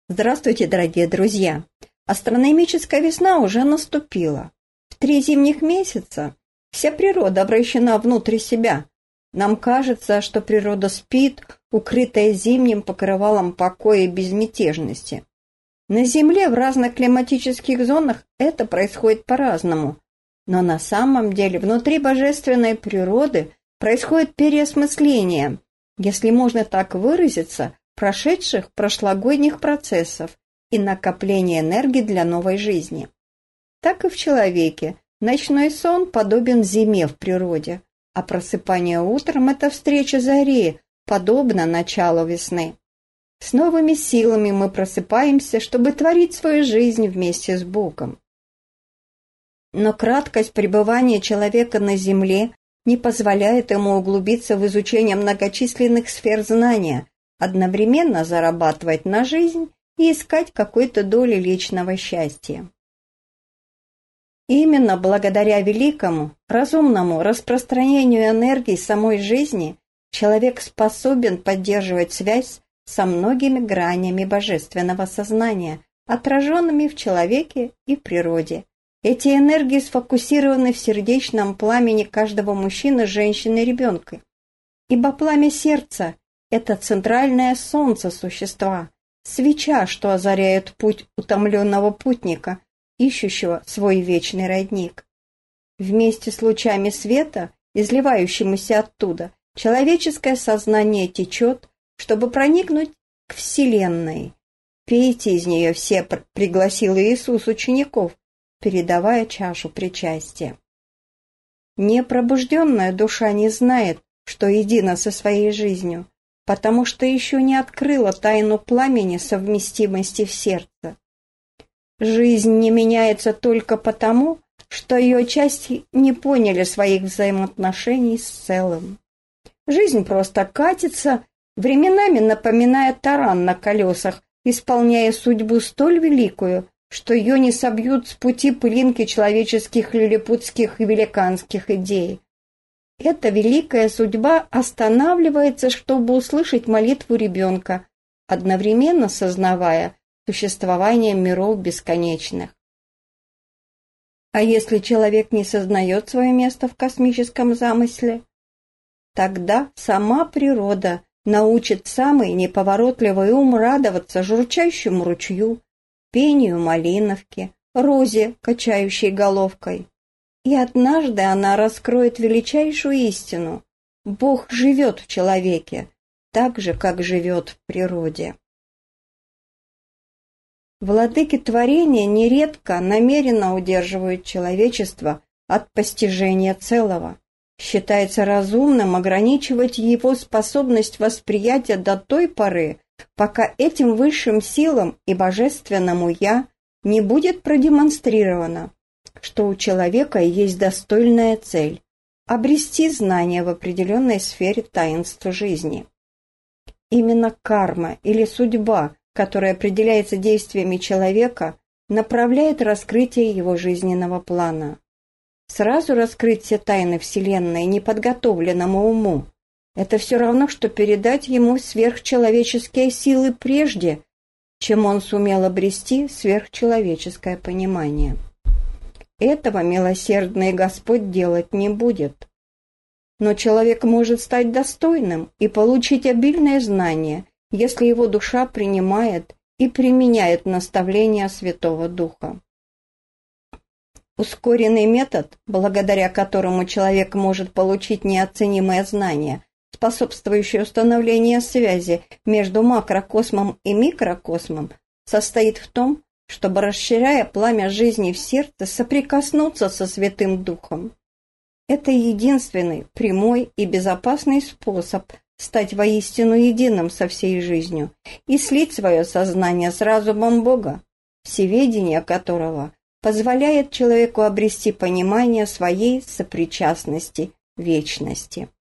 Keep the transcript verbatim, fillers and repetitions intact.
Здравствуйте, дорогие друзья! Астрономическая весна уже наступила. В три зимних месяца вся природа обращена внутрь себя. Нам кажется, что природа спит, укрытая зимним покрывалом покоя и безмятежности. На Земле в разных климатических зонах это происходит по-разному. Но на самом деле внутри божественной природы происходит переосмысление, если можно так выразиться, прошедших прошлогодних процессов и накопление энергии для новой жизни. Так и в человеке ночной сон подобен зиме в природе, а просыпание утром – это встреча зари, подобно началу весны. С новыми силами мы просыпаемся, чтобы творить свою жизнь вместе с Богом. Но краткость пребывания человека на земле не позволяет ему углубиться в изучение многочисленных сфер знания, одновременно зарабатывать на жизнь и искать какой-то доли личного счастья. Именно благодаря великому, разумному распространению энергии самой жизни человек способен поддерживать связь со многими гранями божественного сознания, отраженными в человеке и в природе. Эти энергии сфокусированы в сердечном пламени каждого мужчины, женщины и ребенка. Ибо пламя сердца – это центральное солнце существа, свеча, что озаряет путь утомленного путника, ищущего свой вечный родник. Вместе с лучами света, изливающимися оттуда, человеческое сознание течет, чтобы проникнуть к Вселенной. «Пейте из нее все», — пригласил Иисус учеников, передавая чашу причастия. Непробужденная душа не знает, что едина со своей жизнью, потому что еще не открыла тайну пламени совместимости в сердце. Жизнь не меняется только потому, что ее части не поняли своих взаимоотношений с целым. Жизнь просто катится, временами напоминая таран на колесах, исполняя судьбу столь великую, что ее не собьют с пути пылинки человеческих, лилипутских и великанских идей. Эта великая судьба останавливается, чтобы услышать молитву ребенка, одновременно сознавая существование миров бесконечных. А если человек не сознает свое место в космическом замысле, тогда сама природа научит самый неповоротливый ум радоваться журчащему ручью, пению малиновки, розе, качающей головкой. И однажды она раскроет величайшую истину. Бог живет в человеке, так же, как живет в природе. Владыки творения нередко намеренно удерживают человечество от постижения целого. Считается разумным ограничивать его способность восприятия до той поры, пока этим высшим силам и божественному «Я» не будет продемонстрировано, что у человека есть достойная цель – обрести знания в определенной сфере таинства жизни. Именно карма или судьба, которая определяется действиями человека, направляет раскрытие его жизненного плана. Сразу раскрыть все тайны Вселенной неподготовленному уму – это все равно, что передать ему сверхчеловеческие силы прежде, чем он сумел обрести сверхчеловеческое понимание. Этого милосердный Господь делать не будет. Но человек может стать достойным и получить обильное знание, если его душа принимает и применяет наставления Святого Духа. Ускоренный метод, благодаря которому человек может получить неоценимые знания, способствующие установлению связи между макрокосмом и микрокосмом, состоит в том, чтобы, расширяя пламя жизни в сердце, соприкоснуться со Святым Духом. Это единственный, прямой и безопасный способ стать воистину единым со всей жизнью и слить свое сознание с разумом Бога, всеведение которого позволяет человеку обрести понимание своей сопричастности вечности.